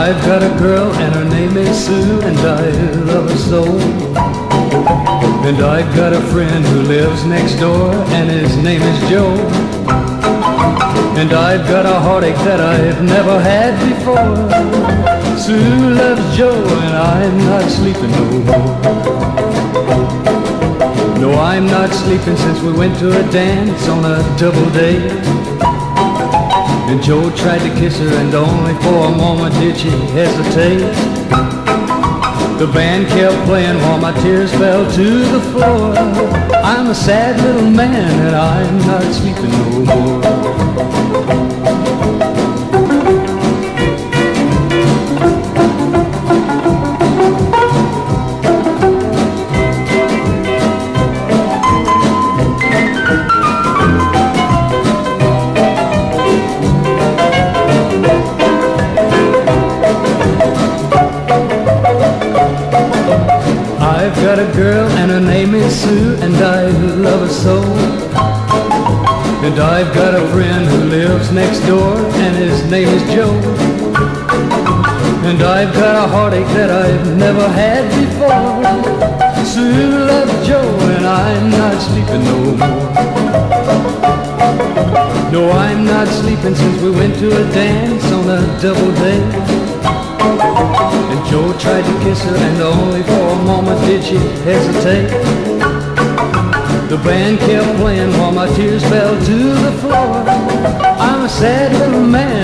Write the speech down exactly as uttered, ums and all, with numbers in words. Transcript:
I've got a girl and her name is Sue, and I love her so. And I've got a friend who lives next door, and his name is Joe. And I've got a heartache that I've never had before. Sue loves Joe, and I'm not sleeping no more. No, I'm not sleeping since we went to a dance on a double date. And Joe tried to kiss her, and only for a moment did she hesitate. The band kept playing while my tears fell to the floor. I'm a sad little man, and I'm not sleeping no more. I've got a girl and her name is Sue, and I love her so. And I've got a friend who lives next door, and his name is Joe. And I've got a heartache that I've never had before. Sue loves Joe, and I'm not sleeping no more. No, I'm not sleeping since we went to a dance on a double date. And Joe tried to kiss her, and only for a moment did she hesitate. The band kept playing while my tears fell to the floor. I'm a sad little man,